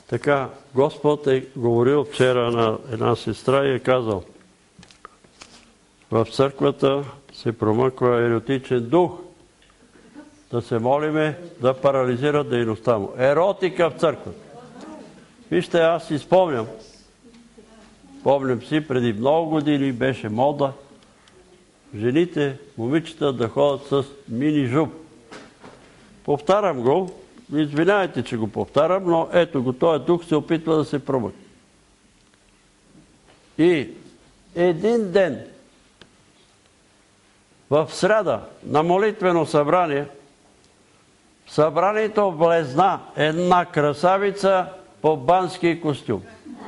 Така, Господ е говорил вчера на една сестра и е казал: в църквата се промъква еротичен дух. Да се молиме да парализира дейността му. Еротика в църквата. Вижте, аз си спомням си, преди много години беше мода жените, момичета да ходят с мини жуп. Повтарям го, извинявайте, че го повтарям, но ето го, този дух се опитва да се промъкне. И един ден, в сряда, на молитвено събрание, в събранието влезна една красавица по бански костюм.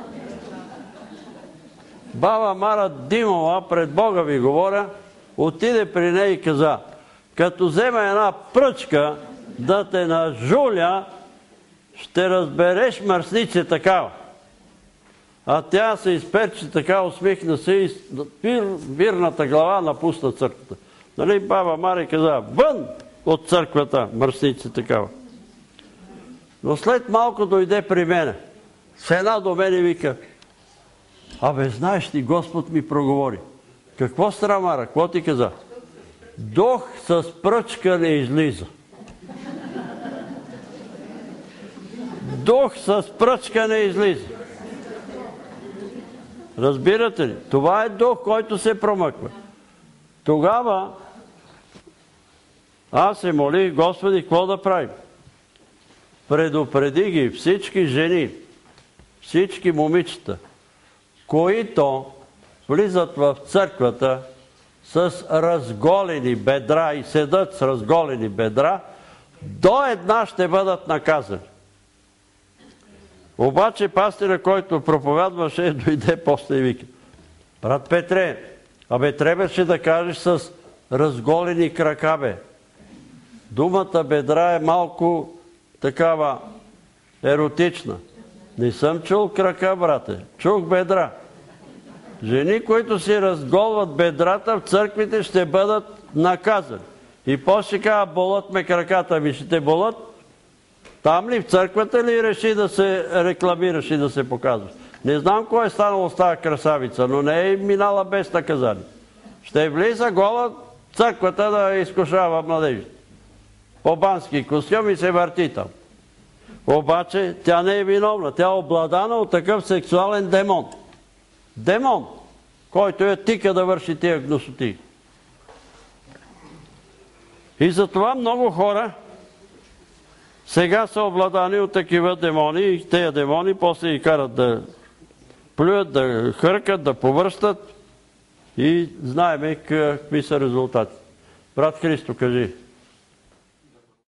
Баба Мара Димова, пред Бога ви говоря, отиде при нея и каза: като взема една пръчка да те нажуля, ще разбереш мърсници такава. А тя се изперчи така, усмихна се и вирната глава напусна църквата. Нали, баба Мари каза: вън от църквата, мърсници такава. Но след малко дойде при мене. Седна до мен и вика: абе, знаеш ли, Господ ми проговори. Какво стара, Мара? Какво ти каза? Дух с пръчка не излиза. Дух с пръчка не излиза. Разбирате ли? Това е дух, който се промъква. Тогава аз се молих: Господи, какво да правим? Предупреди ги всички жени, всички момичета, които влизат в църквата с разголени бедра и седат с разголени бедра, до една ще бъдат наказани. Обаче пастира, който проповядваше, дойде после и вика: брат Петре, абе, трябваше да кажеш с разголени крака, бе. Думата бедра е малко такава еротична. Не съм чул крака, брате. Чух бедра. Жени, които си разголват бедрата в църквите, ще бъдат наказани. И после казва: болят ме краката. Ми ще те болят? Там ли, в църквата ли реши да се рекламираш и да се показваш? Не знам кой е станало с тази красавица, но не е минала без наказание. Ще влиза гола в църквата да изкушава младежите. По бански костюм и се върти там. Обаче тя не е виновна. Тя е обладана от такъв сексуален демон. Демон, който я тика да върши тия гнусоти. И затова много хора сега са обладани от такива демони и тези демони после ги карат да плюят, да хъркат, да повръщат и знаеме какви са резултати. Брат Христо, кажи.